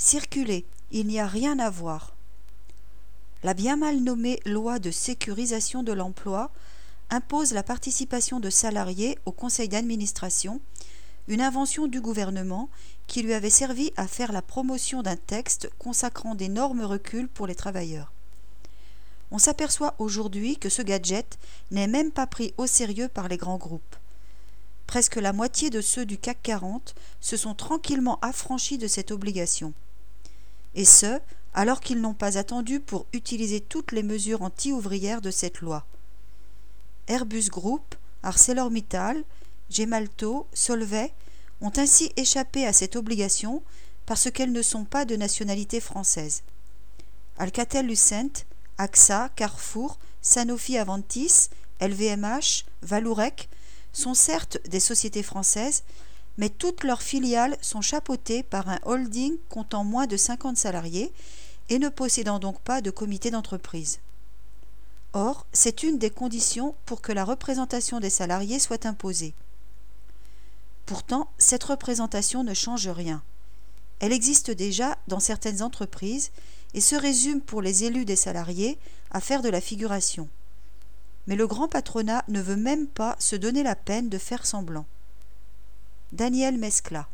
Circulez, il n'y a rien à voir. La bien mal nommée loi de sécurisation de l'emploi impose la participation de salariés au conseil d'administration, une invention du gouvernement qui lui avait servi à faire la promotion d'un texte consacrant d'énormes reculs pour les travailleurs. On s'aperçoit aujourd'hui que ce gadget n'est même pas pris au sérieux par les grands groupes. Presque la moitié de ceux du CAC 40 se sont tranquillement affranchis de cette obligation. Et ce, alors qu'ils n'ont pas attendu pour utiliser toutes les mesures anti-ouvrières de cette loi. Airbus Group, ArcelorMittal, Gemalto, Solvay ont ainsi échappé à cette obligation parce qu'elles ne sont pas de nationalité française. Alcatel-Lucent, AXA, Carrefour, Sanofi Aventis, LVMH, Vallourec sont certes des sociétés françaises, mais toutes leurs filiales sont chapeautées par un holding comptant moins de 50 salariés et ne possédant donc pas de comité d'entreprise. Or, c'est une des conditions pour que la représentation des salariés soit imposée. Pourtant, cette représentation ne change rien. Elle existe déjà dans certaines entreprises et se résume pour les élus des salariés à faire de la figuration. Mais le grand patronat ne veut même pas se donner la peine de faire semblant. Daniel Mescla.